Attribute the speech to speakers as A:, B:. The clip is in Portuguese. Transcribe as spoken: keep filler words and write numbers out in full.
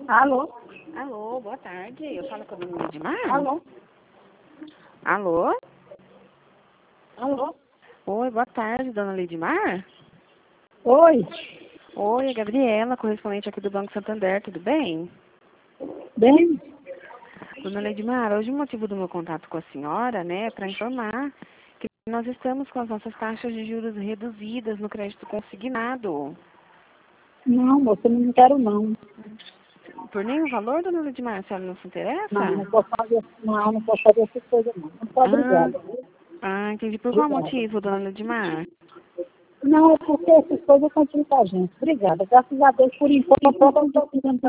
A: Alô?
B: Alô, boa tarde. Eu falo com a dona Lidmar?
A: Alô?
B: Alô?
A: Alô?
B: Oi, boa tarde, dona Lidmar?
A: Oi?
B: Oi, é Gabriela, correspondente aqui do Banco Santander, tudo bem?
A: Bem?
B: Dona Lidmar, hoje o motivo do meu contato com a senhora, né, é para informar que nós estamos com as nossas taxas de juros reduzidas no crédito consignado.
A: Não, moça, não quero não.
B: Por nenhum valor, dona Lidmar, a senhora não se interessa?
A: Não, não posso fazer, não, não posso fazer essas coisas não. Muito
B: Ah,
A: obrigada. viu?
B: ah, entendi. Por qual
A: Obrigada.
B: motivo, dona Lidmar?
A: Não, é porque essas coisas complicam a gente. Obrigada. Graças a Deus, por enquanto, eu não estou precisando